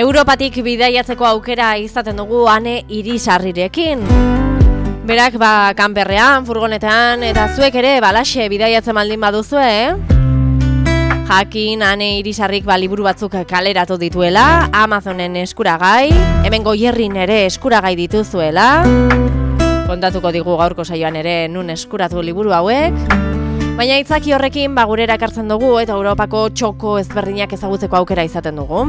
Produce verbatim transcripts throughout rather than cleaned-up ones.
Europatik bidaiatzeko aukera izaten dugu Ane Irisarrirekin. Berak ba kanperrean, furgonetan eta zuek ere balaxe bidaiatzen baldin baduzue, eh? Jakin Ane Irisarrik ba liburu batzuk kaleratu dituela, Amazonen eskuragai, hemen Goierrin ere eskuragai dituzuela. Kontatuko digu gaurko saioan ere nun eskuratu liburu hauek. Baina itzaki horrekin ba gurera ekartzen dugu eta Europako txoko ezberdinak ezagutzeko aukera izaten dugu.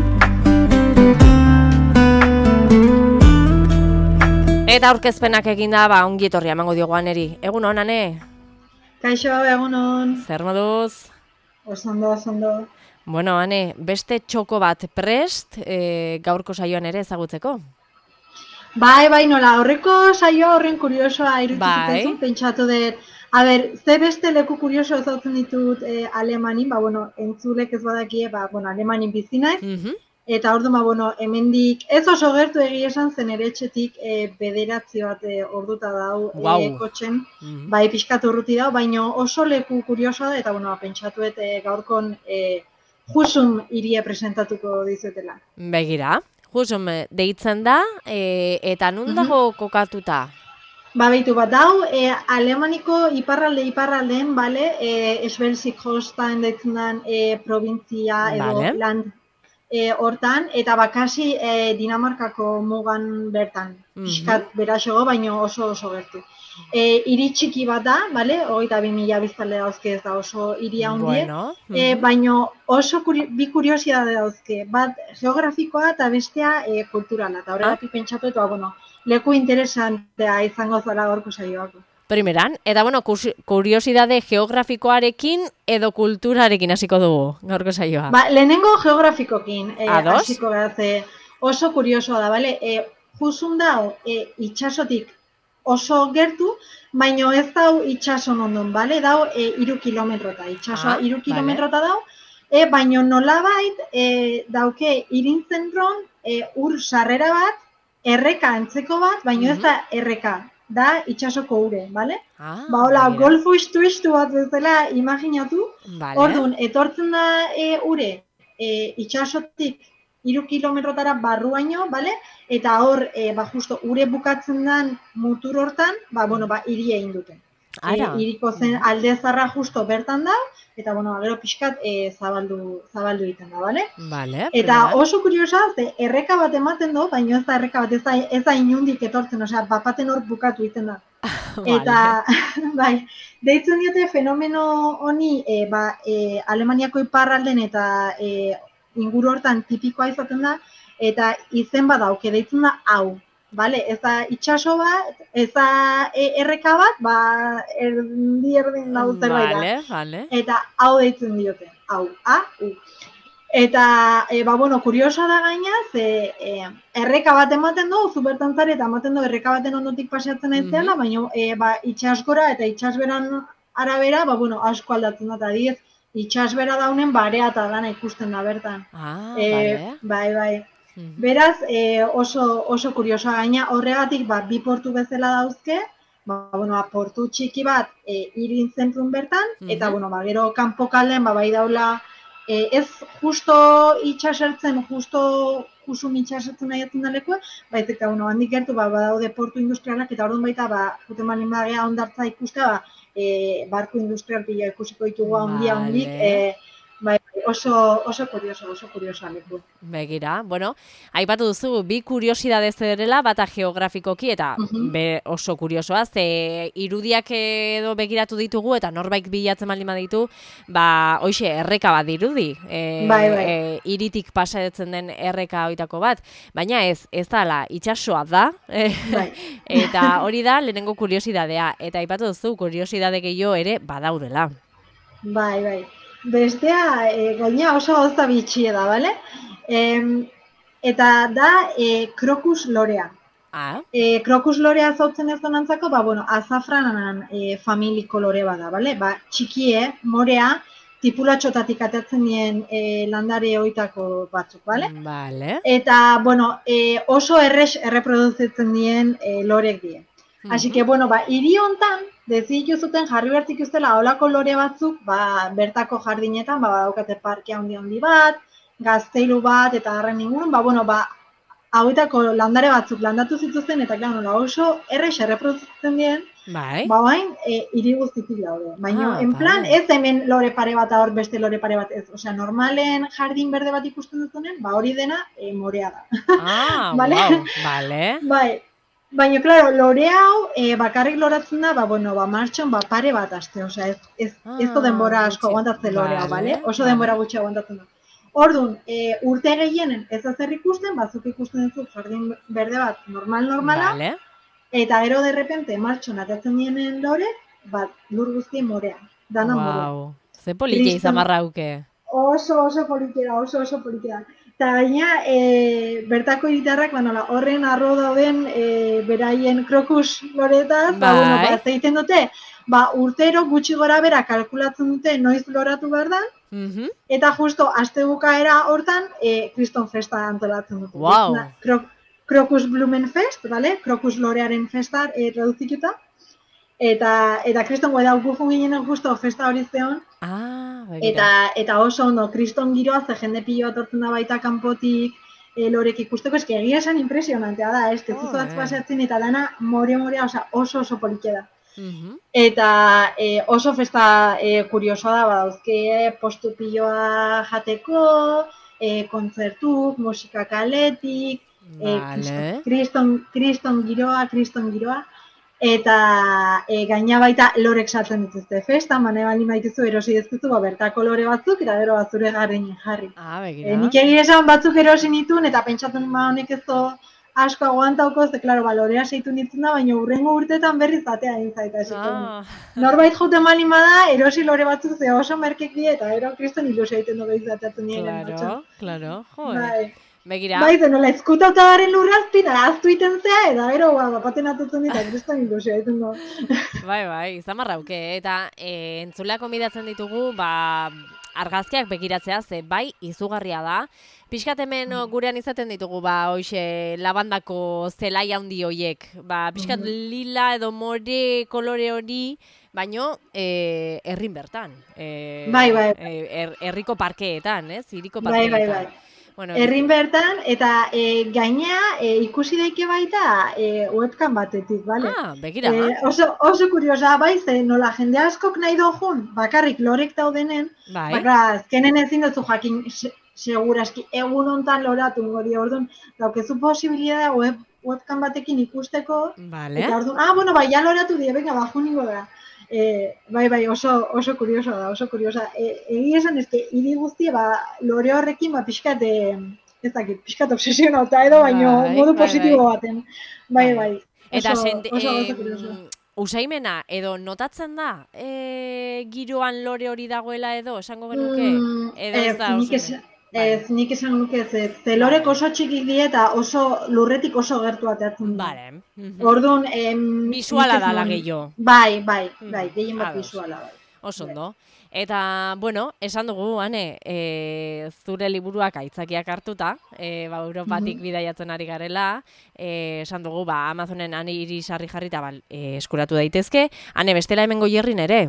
Eta aurkezpenak eginda, ba, ongi etorria emango diogu Aneri. Egun hon, Ane? Kaixo, egun hon. Zer moduz? Osondo, osondo. Bueno, Ane, beste txoko bat prest, e, gaurko saioan ere ezagutzeko? Bai, bai, nola, horreko saioa horren kuriosoa iruditzen bai. Pentsatu dut. A ber, ze beste leku kurioso ezautzen ditut e, Alemanin, ba, bueno, entzulek ez badakie, ba, bueno, Alemanin bizinaiz. Mhm. Eta ordu, ba, bueno, hemendik ez oso gertu egia esan zen ere etxetik e, bederatzi bat e, orduta dau Wow. e, kotxen, Mhm. bai pixkatu urruti dau, baina oso leku kuriosoa da, eta bueno, ba, pentsatuet e, gaurkon e, Husum hiria presentatuko dizuetela. Begira, Husum deitzen da, e, eta nun dago kokatuta? Ba, behitu bat dau, e, Alemaniko iparralde iparraldeen, bale, e, Schleswig-Holstein deitzen den e, provintzia edo Vale. land e, hortan, eta bakasi e, Dinamarkako mugan bertan. Mhm. Piskat beraxego, baino oso oso gertu. E, hiri txiki bat da, bale, hogeita bi mila biztanle dauzke, ez da oso hiri handie, Bueno, e, mhm. baino oso kuri, bi kuriosidade dauzke, bat geografikoa eta bestea e, kulturala, eta horregatik pentsatu eta, bueno, leku interesantea izango zara gaurko saioako. Primeran, eta bueno, kus- kuriosidade geografikoarekin edo kulturarekin hasiko dugu gaurko saioa. Ba, lehenengo geografikokin e, Ados? hasiko gara, ze oso kuriosoa da, bale? E, Husum dau e, itxasotik oso gertu, baino ez dau itxason ondon, bale? Dau e, iru kilometrota, itxasoa Ah, iru vale. kilometrota dau, e, baino nolabait e, dauke irintzentron e, ur sarrera bat, erreka antzeko bat, baino ez da erreka, da itxasoko ure, bale? Ah, Ba, hola, begira. golfo istu-istu bat bezala imaginatu. Vale. Orduan, etortzen da e, ure e, itxasotik iru kilometrotara barruaino, bale? Eta hor, e, ba, justo, ure bukatzen den mutur hortan, ba, bueno, ba, hiria egin dute. Ara. E, iriko zen alde zarra justo bertan da, eta, bueno, gero pixkat e, zabaldu, zabaldu egiten da, bale? Vale. Eta primeran. oso kuriosa, ze erreka bat ematen du, baina ez da erreka bat, ez da, ez da inundik etortzen, osea, bapaten hor bukatu egiten da. Eta, bai, deitzen diote fenomeno honi, e, ba, e, Alemaniako iparralden eta e, inguru hortan tipikoa izaten da, eta izen badauke, deitzen da hau, bale? Ez da itxaso bat, ez da e, erreka bat, ba, erdi erdin dau zerbait da. Vale, vale. Eta hau deitzen diote, hau, a, u. Eta, e, ba, bueno, kuriosa da gaina, ze e, erreka bat ematen du, zu bertan zare eta ematen du erreka baten ondotik paseatzen naizela, baina e, ba, itxasgora eta itxasberan arabera, ba, bueno, asko aldatzen da, eta adibidez, itxasbera daunen barea eta dana ikusten da bertan. Ah, E, vale. bai, bai. Mhm. Beraz, e, oso, oso kuriosa gaina, horregatik, ba, bi portu bezala dauzke, ba, bueno, ba, portu txiki bat e, hirin zentrun bertan, eta, Mhm. bueno, ba, gero kanpokalden, ba, bai daula, e, ez justo itxasertzen, justo Husum itxasertzen nahiatzen da lekua, baizik eta, bueno, handik gertu, ba, badaude portu industrialak, eta orduan baita, ba, juten balin bagea hondartza ikustea, ba, e, barku industrial pila ikusiko ditugu handia handik, Vale. e, bai, oso, oso kurioso, oso kurioso leku. Begira, bueno, aipatu duzu, bi kuriosidade zederela, bata geografikoki eta Mhm. be oso kuriosoa, ze irudiak edo begiratu ditugu eta norbait bilatzen baldin baditu, ba, hoxe, erreka bat dirudi. E, Bai, bai. e, iritik pasatzen den erreka hoitako bat, baina ez, ez dala, itxasoa da, e, Bai. eta hori da lehenengo kuriosidadea, eta aipatu duzu, kuriosidade gehiago ere badaudela. Bai, bai. Bestea, e, gaina oso gauza bitxie da, bale? Em, eta da e, krokus lorea. Ah, E, krokus lorea zautzen ez donantzako, ba, bueno, azafranan e, familiko lore bada, bale? Ba, txikie, morea, tipulatxotatik atatzen dien e, landare hoitako batzuk, bale? vale. Eta, bueno, e, oso errex erreproduzitzen dien e, lorek die. Así que, bueno, ba, hiri hontan, dezitu zuten jarri behar zituztela holako lore batzuk, ba, bertako jardinetan, ba, daukate parke handi handi bat, gazteilu bat eta harren ingurun, ba, bueno, ba, hauetako landare batzuk landatu zituzten, eta klar, nola oso errex erreproduzitzen dien, bai. ba, bain, e, hiri guztitik daude. Baina, Ah, en plan, vale. ez hemen lore pare bat, hor beste lore pare bat, ez. Osea, normalen jardin berde bat ikusten duzunen, ba, hori dena e, morea da. Ah, Vale? wow, vale. Bai, baina, klaro, lore hau e, bakarrik loratzen da, ba, bueno, ba, martxon, ba, pare bat aste, osea, ez, ez, ez du Ah, denbora asko gutxi. aguantatzen lore hau, Vale, bale? Oso vale. denbora gutxi aguantatzen da. Orduan, e, urte gehienen ez da zer ikusten, batzuk ikusten duzu jardin berde bat normal-normala, Vale. eta gero de repente martxon atatzen dienen lore, bat lur guztien morea, dana morea. Wow. Ze politia izan barrauke. Oso oso politia, oso oso politia. Eta gaina, e, bertako hiritarrak, ba, nola, horren arro dauden e, beraien krokus loretaz, ba, bueno, Bai. ba, ez egiten dute, ba, urtero gutxi gora bera kalkulatzen dute noiz loratu behar da, Mhm. eta justo aste bukaera hortan, e, kriston festa antolatzen dute. Wow. Deitzen da, Kro, Krokus Blumen Fest, vale? Krokus lorearen festa e, traduzituta. Eta, eta kriston gueda gufun ginen justo festa hori zeon, Ah, begira. eta, eta oso ondo, kriston giroa, ze jende pilo bat hortzen da baita kanpotik, e, lorek ikusteko, eski egia esan impresionantea da, ez, ez Joder. zuzu paseatzen, eta dana more-morea, osea, oso oso politia da. Mhm. Eta e, oso festa e, kuriosoa da, badauzke postu piloa jateko, e, kontzertuk, musika kaletik, e, Vale. kriston, kriston giroa, kriston giroa, eta e, gaina baita lorek saltzen dituzte festa, mane bali maituzu erosi dezkuzu, ba, bertako lore batzuk, eta gero batzure garrinen jarri. Ah, E, begira. nik egia esan batzuk erosi nituen, eta pentsatzen ba honek ez do asko aguantauko, ze, klaro, balorea seitu nintzen da, baina urrengo urteetan berriz batea egin zaita esiko. Ah. Norbait joten bali da, erosi lore batzuk ze oso merkek die, eta gero kriston ilusio egiten du gehiz atatzen nien. Claro, claro. Joder. Bai. Begira. Bai, zen, nola, ezkutauta garen lurrazpin, ahaztu iten zea, eta gero, ba, bapaten atutzen dita, kriston ilusio egiten du. Bai, bai, izan marrauke. Eta e, entzulea konbidatzen ditugu, ba, argazkiak begiratzea, ze bai, izugarria da. Piskat hemen o, gurean izaten ditugu, ba, hoxe, labandako zelai handi hoiek. Ba, piskat lila edo more kolore hori, baino, e, herrin bertan. E, Bai, bai. E, er, herriko parkeetan, ez? Hiriko Bai, parkeetan. bai, bai. Bueno, Herrin bertan, eta e, gainea e, ikusi daike baita e, webcam batetik, bale? Ah, begira. E, oso, oso kuriosa, bai, ze nola jende askok nahi dojun, bakarrik lorek daudenen, Bai. baka, azkenen ezin dutzu jakin se, seguraski egun hontan loratu hori, orduan, daukezu posibilidad web, webcam batekin ikusteko, Vale. eta orduan, ah, bueno, bai, ja loratu die, venga, baju ningo da. E, bai, bai, oso, oso kurioso da, oso kuriosa. E, egi esan, eske, hiri guztie, ba, lore horrekin, ba, pixkat, e, ez dakit, pixkat obsesionauta edo, baino Bai, modu bai, positibo bai. baten. Bai, Bai. bai. Eta Oso, sente, oso, oso em, kurioso. usaimena, edo notatzen da, e, giroan lore hori dagoela edo, esango genuke? Mm, Edo ez ez, da nik oso ez, men- ez, nik esan nuke ez, ez. Ze lorek oso txikik die eta oso lurretik oso gertu ateatzen da. Vale. Mhm. Orduan, em, Bisuala nik ez dala nuen- gehiago. Bai, bai, Mhm, bai, gehien bat ados. bisuala, bai. Oso ondo. Eta, bueno, esan dugu, Ane, e, zure liburuak aitzakiak hartuta, e, ba, Europatik Mhm. bidaiatzen ari garela, e, esan dugu, ba, Amazonen Ane irisarri jarrita ba, e, eskuratu daitezke, Ane, bestela hemen goierrin ere.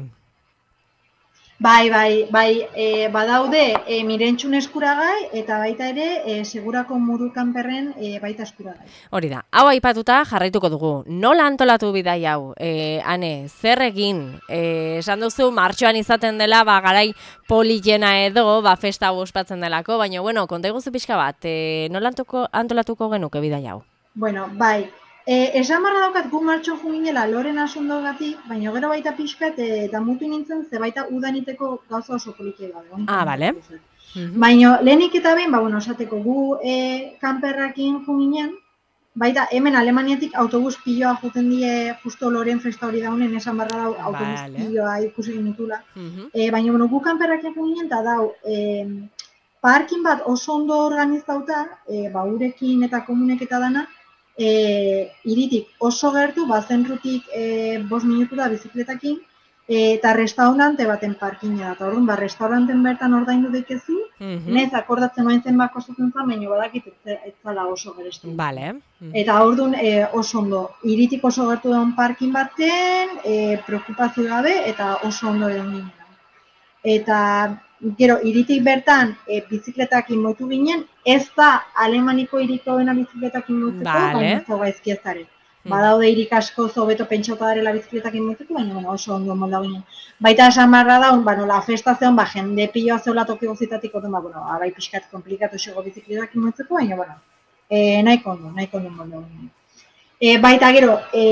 Bai, bai, bai, e, badaude e, mirentxun eskuragai eta baita ere e, segurako muru kanperren e, baita eskuragai. Hori da, hau aipatuta jarraituko dugu. Nola antolatu bidai hau? E, Ane, zer egin? E, esan duzu, martxoan izaten dela, ba, garai politena edo, ba, festa hau ospatzen delako, baina, bueno, konta iguzu pixka bat, e, nola antuko, antolatuko genuke bidai hau? Bueno, bai, e, esan barra daukat gu martxon juginela loren asundogatik, baina gero baita pixkat e, eta mutu nintzen, ze baita udaniteko gauza oso politia da. Ah, bale. Mhm. Baina lehenik eta behin, ba, bueno, esateko gu e, kanperrakin juginen, baita hemen Alemaniatik autobus piloa juten die justo loren festa hori daunen, esan barra dau autobus Vale. piloa ikusi genitula. Mhm. E, baina, bueno, gu kanperrakin juginen eta dau, e, parkin bat oso ondo organizauta, e, ba, urekin eta komunek eta dana, e, iritik oso gertu, ba, zentrotik e, bost minutu da bizikletakin, e, eta restaurante baten parkina da. Eta orduan, ba, restauranten bertan ordaindu daitezu, Mhm. nez akordatzen baintzen bako zuten zen, baina badakit ez, ez zala oso gerestu. Vale. Mhm. Eta orduan e, oso ondo, iritik oso gertu daun parkin baten, e, preokupazio gabe, eta oso ondo egon ginen. Eta gero, iritik bertan e, bizikletakin moitu ginen, ez da Alemaniko iriko dena bizikletakin moitzeko, Vale. baina ez da gaizki ez dara. Mhm. Badaude irik asko hobeto pentsauta darela bizikletakin moitzeko, baina bueno, oso ondo molda ginen. Baita esan barra da, ba, nola, festa zeon, ba, jende piloa zeola toki gozitatik, oten, ba, bueno, abai pixkat komplikatu xego bizikletakin moitzeko, baina, bueno, e, nahiko ondo, nahiko ondo molda ginen. E, baita gero,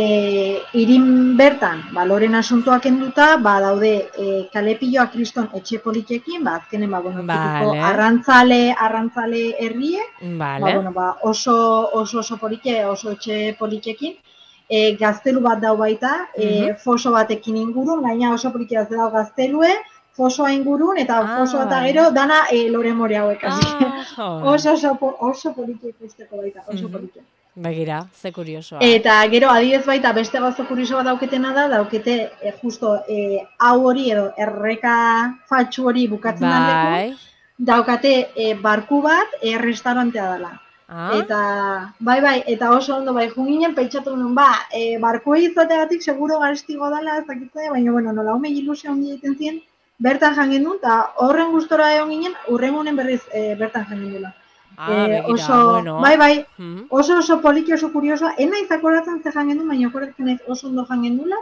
e, irin bertan, ba, loren asuntoak enduta, ba, daude e, kalepilloa kriston etxe politekin, ba, azkenen, ba, bueno, tipiko Vale. arrantzale, arrantzale herrie, ba, Vale. bueno, ba, oso, oso, oso polite, oso etxe politekin, e, gaztelu bat dau baita, e, Mhm. foso batekin ingurun, gaina oso politia dau gaztelue, fosoa ingurun, eta Ah, fosoa eta vale. gero, dana e, lore more hauek, así que Ah, jo. oso, oso, po- oso politia ikusteko baita, oso Mhm. politia. Begira, ze kuriosoa. Eta gero adibidez baita beste gauza kurioso bat dauketena da, daukete e, justo e, hau hori edo erreka fatxu hori bukatzen den leku, Bai. daukate e, barku bat e, restaurantea dela. Ah? Eta, bai, bai, eta oso ondo bai, junginen pentsatu nuen, ba, e, barku izategatik seguro garestigo dela, ez dakitze, baina, bueno, nola hume ilusio handi egiten zien, bertan jangen du, eta horren gustora egon ginen, urrengunen berriz e, bertan jangen dela. Ah, E, begira, oso, bueno. bai, bai, Mhm. oso oso poliki, oso kuriosoa, ena izakoratzen ze jangen du, baina akoratzen naiz oso ondo jangen dula,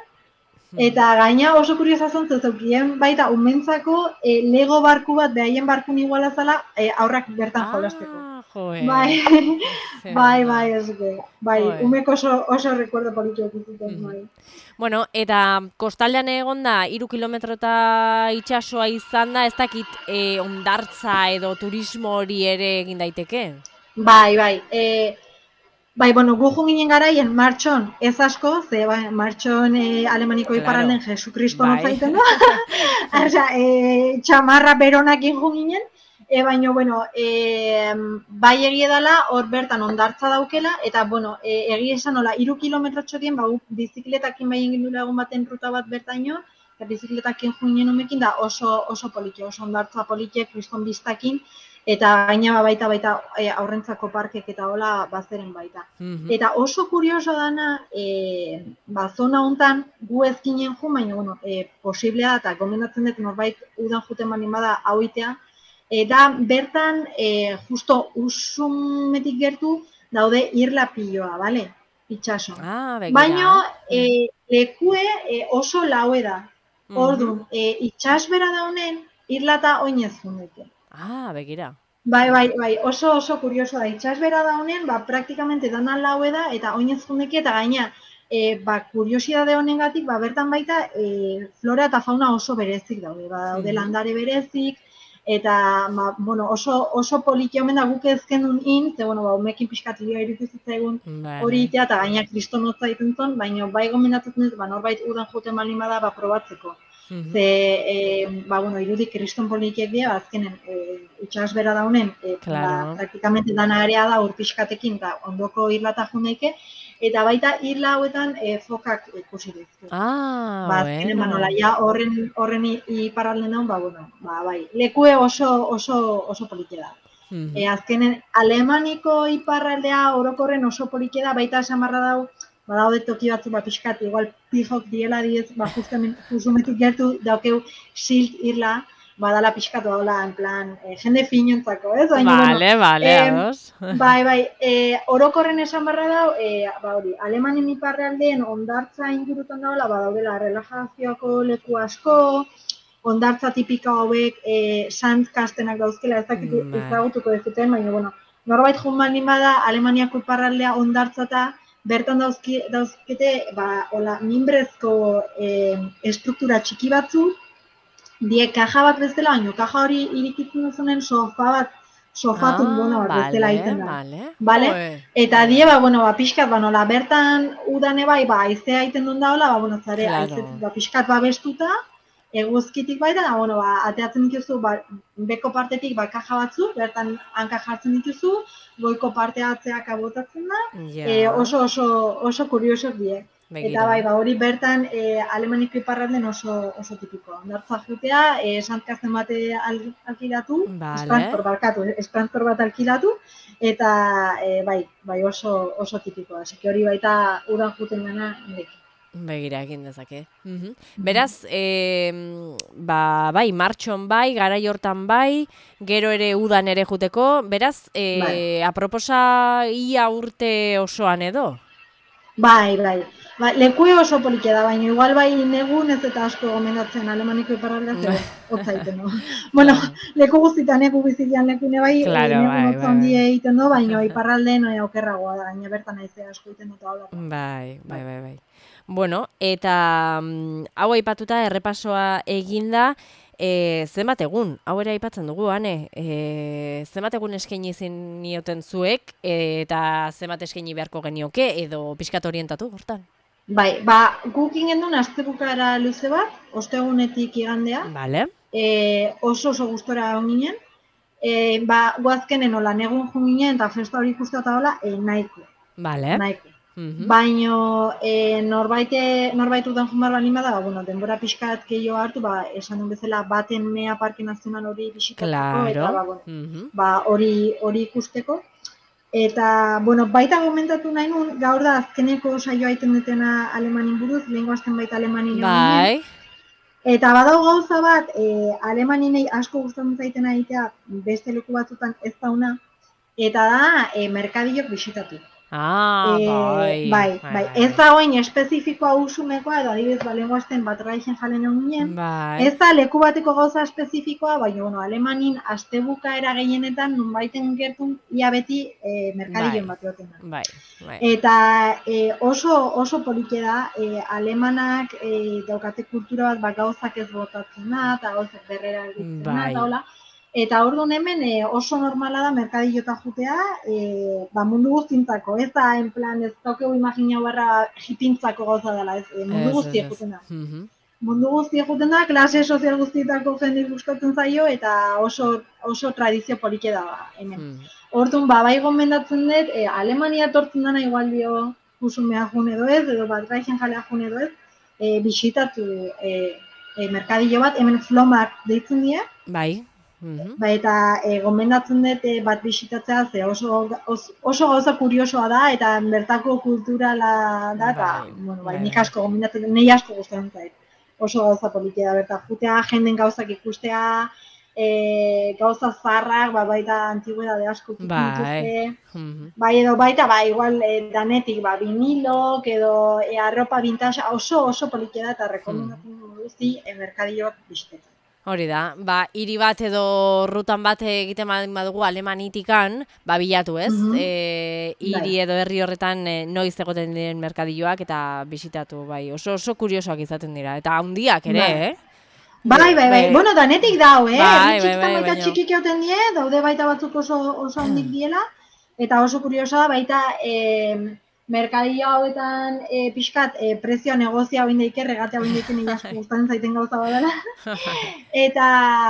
eta gaina oso kuriosa zen, zeukien baita umentzako e, lego barku bat, behaien barkun iguala zala, e, aurrak bertan jolasteko. Ah, joe. Bai, Ze bai, ona. bai, ez que, bai, Joe. umeko oso, oso recuerdo politiak izuten, Mhm. bai. Bueno, eta kostaldean egon da, iru kilometro eta itxasoa izan da, ez dakit e, ondartza edo turismo hori ere egin daiteke? Bai, bai, e, bai, bueno, gu jo ginen garaien martxon ez asko, ze bai, martxon e, Alemaniko Claro. iparralden Jesukristo Bai. notzaiten da, Osea, e, txamarra beronakin jo ginen, e, baina, bueno, e, bai egie dela, hor bertan ondartza daukela, eta, bueno, e, egia esan nola, iru kilometrotxo dien, ba, gu bizikletakin bai egin dula egun baten ruta bat bertaino, eta bizikletakin jo ginen umekin, da oso, oso politxe, oso ondartza politxe, kriston biztakin, eta gaina baita baita e, aurrentzako parkek eta hola bazeren baita. Mhm. Eta oso kurioso dana, e, ba, zona hontan gu ez ginen jo, baina, bueno, e, posiblea da, eta gomendatzen dut norbait udan juten bani bada hauitea, e, da bertan e, justo usumetik gertu daude irla piloa, bale? Itxaso. Ah, begira. Baina e, lekue e, oso laue da. Mhm. Orduan, e, itxasbera da honen, irlata oinez jundeke. Ah, begira. Bai, bai, bai, oso oso kurioso da. Itxasbera da honen, ba, praktikamente dana laue da, eta oinez jundeke, eta gaina, e, ba, kuriosidade honengatik, ba, bertan baita, e, flora eta fauna oso berezik daude. Ba, daude Mhm. landare berezik, eta, ba, bueno, oso, oso poliki omen da guk ezken duen in, ze, bueno, ba, umekin pixkat lioa irutu zitzaigun hori itea, eta gaina kristonotza egiten zon, baina bai gomendatzen ez, ba, norbait udan joten baldin bada, ba, probatzeko. Mhm. Ze, e, ba, bueno, irudik kriston polikiek dira, azkenen, e, itxasbera da honen, e, Claro. ba, praktikamente dana area da urpixkatekin, eta ondoko irlata jundaike, eta baita irla hauetan e, fokak ikusi dizku. Ah, Ba, azkenen, ba, bueno. nola, ja, horren, horren i- iparralden daun, ba, bueno, ba, bai, lekue oso, oso, oso politia da. Mhm. E, azkenen, Alemaniko iparraldea orokorren oso politia da, baita samarra dau, badaude toki batzu, ba, pixkat, igual pijok diela diez, ba, justamen, justumetik gertu daukeu silt irla, badala pixkat, badala, en plan, e, jende finontzako, ez? Baina, Vale, bueno, vale, em, ados. bai, bai, e, orokorren esan barra dau, e, ba, hori, Alemanen iparraldeen ondartza ingurutan daula, badaudela, relajazioako leku asko, ondartza tipika hauek, e, sandkastenak dauzkela, ez dakit Bai. ezagutuko dezuten, baina, bueno, norbait joan baldin bada, Alemaniako iparraldea ondartzata, bertan dauzki, dauzkete, ba, hola, mimbrezko e, estruktura txiki batzu, die kaja bat bezala, baina kaja hori irikitzen duzunen sofa bat, sofa tumbona Ah, bat bezala vale, egiten da. vale. Bale? Joe. Eta die, ba, bueno, ba, pixkat, ba, nola, bertan udane bai, ba, aizea egiten duen daula, ba, bueno, zare, Claro. aizetik, ba, pixkat babestuta, eguzkitik baita, da, bueno, ba, ateatzen dituzu, ba, beko partetik, ba, kaja batzu, bertan hanka jartzen dituzu, goiko partea atzeak abotatzen da, Ja. e, oso, oso, oso kuriosoak die. Begira. Eta bai, ba, hori bertan e, Alemaniko iparralden oso, oso tipikoa. Ondartza jutea, e, sandkasten bate al, alkilatu, Vale. esprantzor barkatu, esprantzor bat alkilatu, eta e, bai, bai oso, oso tipikoa. Así que hori baita udan juten gana nirekin. Begira egin dezake. Mhm. Beraz, e, ba, bai, martxon bai, garai hortan bai, gero ere udan ere juteko, beraz, e, Bai. aproposa ia urte osoan edo? Bai, bai. Ba, lekue oso polikia da, baina igual bai negun ez eta asko gomendatzen Alemaniko iparraldea zebe, hotza egiten du. Bueno, Claro. leku guztitan neku bizitzen lekune bai, e, Claro, negun bai, hotza bai, handie bai. egiten du, baina iparraldeen e, okerragoa da, baina bertan aizea asko egiten dut hau Bai, bai, bai, bai. Bueno, eta mm, hau aipatuta errepasoa eginda, e, zenbat egun, hau ere aipatzen dugu, ane, e, zenbat egun eskaini zenioten zuek, e, eta zenbat eskaini beharko genioke, edo pixkat orientatu, hortan? Bai, ba, guk ingendun astebukara luze bat, ostegunetik igandea, Vale. e, oso oso gustora hon ginen, e, ba, guazkenen hola, negun jun ginen, eta festa hori ikustu eta hola, e, nahiko. Vale. Nahiko. Mhm. Baino e, norbaite, norbait udan jumar bali bada, ba, bueno, denbora pixkat gehiago hartu, ba, esan duen bezala baten mea parke nazional hori bisitatzeko, eta Claro. ba, bueno, Mhm. ba, hori hori ikusteko. Eta, bueno, baita gomentatu nahi nun, gaur da azkeneko saioa egiten dutena Alemanin buruz, lehenko azten baita Alemanin egon ginen. Bai. Eta badau gauza bat, e, Alemaninei asko gustatzen zaiten egitea beste leku batzutan ez dauna, eta da e, merkadilok bisitatu. Ah, E, bai. bai, bai, ez da oin espezifikoa usumekoa, edo adibidez balengoazten bat raizen jalen egon ginen, Bai. ez da leku bateko gauza espezifikoa, baina, bueno, Alemanin astebukaera gehienetan nunbaiten gertun ia beti e, merkadilloen bat egoten da. Bai, bai. Eta e, oso oso polike da, e, alemanak e, daukate kultura bat, ba, gauzak ez botatzena, eta gauzak berrera egiten Bai. eta hola. Eta orduan hemen e, oso normala da merkadillota jutea, e, ba, mundu guztintzako, ez da, en plan, ez daukegu imagina barra hipintzako gauza dela, ez, e, mundu Ez, ez, guztiek ez. juten da. Mhm. Mundu guztiek juten da, klase sozial guztietako jende gustatzen zaio, eta oso, oso tradizio polike da ba, hemen. Mhm. Orduan, ba, bai gomendatzen dut, e, Alemania tortzen dana igual dio kusumea jun edo ez, edo bat raizen jalea jun edo ez, e, bisitatu e, e, merkadillo bat, hemen flomak deitzen dira. Bai. Mhm. Ba, eta e, gomendatzen dut e, bat bisitatzea, ze oso, oso, oso gauza kuriosoa da, eta bertako kulturala da, eta, Bai, bueno, bai, bai, nik bai. asko gomendatzen dut, nahi asko gustatzen zait. Oso gauza politia da, berta jutea, jenden gauzak ikustea, e, gauza zaharrak, ba, baita antigüedade asko ikusten Bai. dituzte. Mhm. Bai, edo baita, ba, igual, e, danetik, ba, vinilok, edo e, arropa vintage, oso oso politia da, eta rekomendatzen dut guzti, e, merkadillo bat bisitetan. Hori da, ba, hiri bat edo rutan bat egiten baldin badugu Alemanitikan, ba, bilatu ez, Mhm. e, hiri Bai. edo herri horretan e, noiz egoten diren merkadilloak eta bisitatu, bai, oso oso kuriosoak izaten dira, eta handiak ere, Bai. eh? Bai, bai, bai, bueno, danetik dau, eh? Bai, Herri bai, txikitan bai, baita baina- txikik egoten die, daude baita batzuk oso, oso handik diela, eta oso kuriosa da, baita e, merkadillo hauetan e, pixkat e, prezioa negozia hau indeike, regate hau indeike nire asko gustatzen zaiten gauza badala. Eta,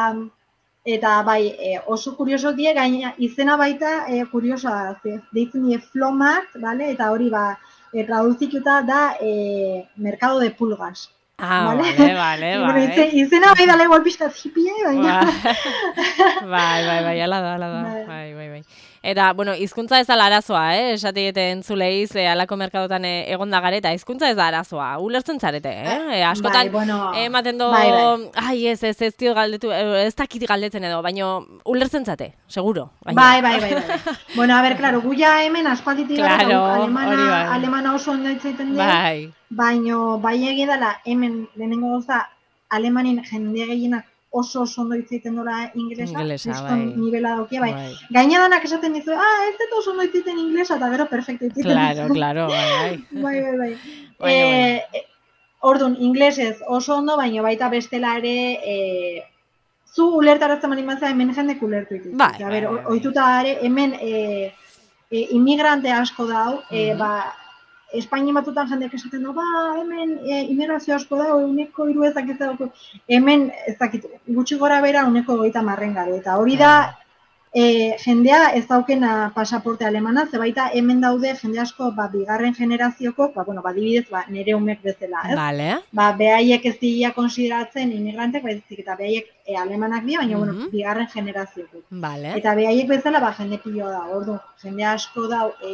eta bai, e, oso kurioso die, gaina izena baita e, kuriosa da, ze, deitzen die Flohmarkt, vale? Eta hori ba, e, traduzituta da e, mercado de pulgas. Ah, Vale, vale, vale, bueno, bai. izen, izena bai dala igual pixkat hippie, baina... Bai, bai, bai, ala da, ala da, Bai. bai, bai, bai. Eta, bueno, hizkuntza ez da arazoa, eh? Esatiete entzulei, ze alako merkadotan eh, egon da gareta, hizkuntza ez da arazoa, ulertzen zarete, eh? E, askotan, Bai, bueno, ematen do, bai, bai. ai, ez, ez, ez dio galdetu, eh, ez dakit galdetzen edo, baino, ulertzen zate, seguro. Baina. Bai, bai, bai, bai. Bueno, a ver, claro, gu ja hemen aspalditik gara, Claro, eta guk alemana, hori bai. alemana oso ondo hitz egiten dugu, Bai, baino bai egia dela hemen lehenengo gauza Alemanin jende gehienak oso oso ondo hitz egiten dola inglesa, Ingelesa, kriston bai. nivela daukia, bai. Bai. Gaina danak esaten dizu, ah, ez dut oso ondo hitz egiten inglesa, eta gero perfecto hitz egiten claro, dizu. claro, bai, bai. Bai, bai, bai. Baina, Eh, eh, Orduan, inglesez oso ondo, baina baita bestela ere, eh, zu ulertarazten bali mazera hemen jendek ulertu ditu. Bai, A bai, ber, bai, bai. ohituta ere, hemen eh, eh, inmigrante asko dau, eh, Mhm. ba, Espainian batutan jendeak esaten du, ba, hemen e, immigrazio asko da, uneko hiru ez dakit dauko, hemen ez dakit, gutxi gora bera uneko goita marren garo, eta hori da, e, jendea ez daukena pasaporte alemana, ze baita hemen daude jende asko, ba, bigarren generazioko, ba, bueno, ba, dibidez, ba, nere umek bezala, ez? Vale. Ba, behaiek ez dira konsideratzen inmigrantek, baizik, eta behaiek e, alemanak dira, baina, bueno, Mhm. bigarren generazioko. Vale. Eta behaiek bezala, ba, jende piloa da, ordu, jende asko da, e,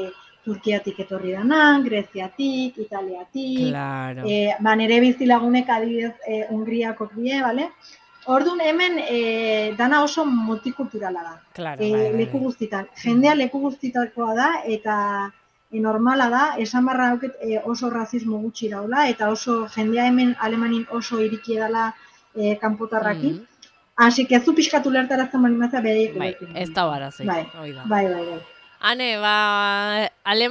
Turkiatik etorri danan, Greziatik, Italiatik, claro. e, ba, nire bizilagunek adibidez e, Hungriakok die, bale? Orduan hemen e, dana oso multikulturala da, Claro, e, bai, bai, leku bai. guztitan. Jendea leku guztitakoa da, eta e, normala da, esan barra hauket e, oso rasismo gutxi daula, eta oso jendea hemen Alemanin oso iriki dela e, kanpotarraki. Mm. Así que ez du pixkatu lertarazten bali mazea bereik Bai, ez da barazik, bai, hoi da. bai, bai, bai. Hane, ba,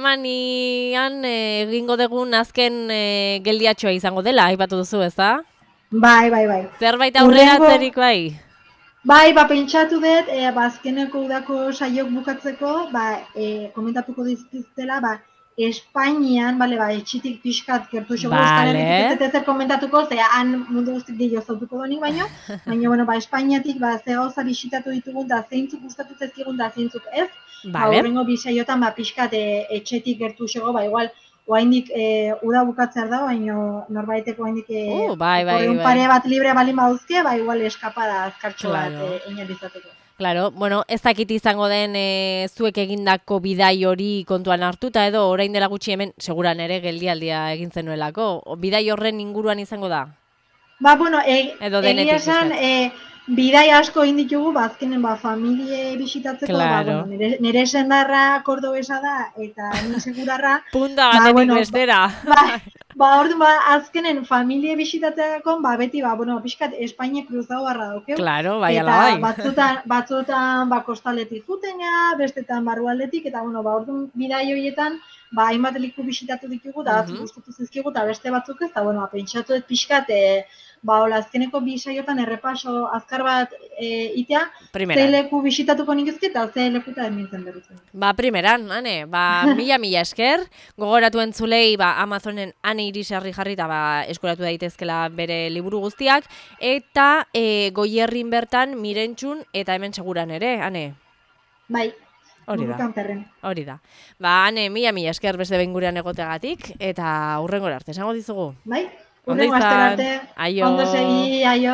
Alemanian eh, egingo dugun azken eh, geldiatxoa izango dela, aipatu duzu, ez da? Bai, bai, bai. Zerbait aurreratzerik bai? Bai, ba, pentsatu dut, e, ba, azkeneko udako saiok bukatzeko, ba, e, komentatuko dizkiztela, ba, Espainian, bale, ba, etxitik pixkat gertu xogu Euskal Herritik ez ezer komentatuko, ze han mundu guztik dio zautuko donik baino, baina, bueno, ba, Espainiatik, ba, ze gauza bisitatu ditugun, da zeintzuk gustatu zezkigun, da zeintzuk ez, ba, horrengo bisaiotan, ba, pixkat e, etxetik gertu xogu, ba, igual, oaindik e, uda bukatzear da, baina norbaiteko oaindik e, uh, bai, bai, un bai. pare bat libre balin bauzke, ba, igual eskapada azkartxo Claro. bat e, inalizateko. Claro, bueno, ez dakit izango den e, zuek egindako bidai hori kontuan hartuta edo orain dela gutxi hemen seguran ere geldialdia egin zenuelako. Bidai horren inguruan izango da? Ba, bueno, e, edo egia esan, e, bidai asko egin ditugu, ba, azkenen, ba, familie bisitatzeko, claro. ba, bueno, nire, nire sendarra kordobesa da, eta nire segurarra. Punta batetik ba, bueno, bestera. Ba, ba, orduan, ba, azkenen familie bisitatzeko, ba, beti, ba, bueno, pixkat Espainia kruzau barra daukeu. Claro, bai, ala eta bai. batzutan, batzutan, ba, kostaletik jutena, bestetan barrualdetik, eta, bueno, ba, orduan, bidai horietan, ba, hainbat liku bisitatu ditugu, da batzuk Mhm. gustatu zizkigu, eta beste batzuk ez, eta, bueno, ba, pentsatu dut pixkat, e, ba, hola, azkeneko bi saiotan errepaso azkar bat e, itea, Primera. ze leku bisitatuko ningizki eta ze lekuta emintzen berutzen. Ba, primeran, ane, ba, mila mila esker, gogoratu entzulei, ba, Amazonen Ane Irisarri jarrita, ba, eskuratu daitezkela bere liburu guztiak, eta e, Goierrin bertan Mirentxun eta hemen seguran ere, Ane? Bai, hori da. Kanperren. Hori da. Ba, Ane, mila mila esker beste behin gurean egotegatik, eta hurrengora arte, esango dizugu. Bai, Ondo hurrengo izan. astera arte. Aio. Ondo segi, aio.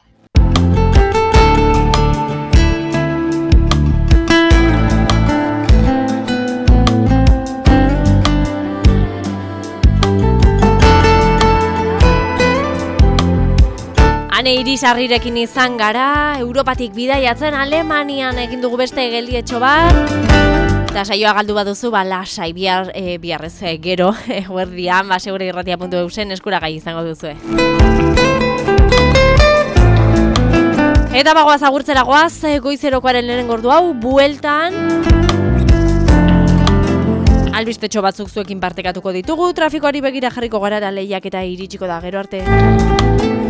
Ane Irisarrirekin izan gara, Europatik bidaiatzen Alemanian egin dugu beste geldietxo bat. Eta saioa galdu baduzu, ba, lasai, bihar, e, biharrez e, gero, eguerdian, ba, segure irratia puntu eusen eskuragai izango duzue. Eta bagoaz agurtzera goaz, goizerokoaren lehen gordu hau, bueltan albistetxo batzuk zuekin partekatuko ditugu, trafikoari begira jarriko gara da lehiak eta iritsiko da, gero arte.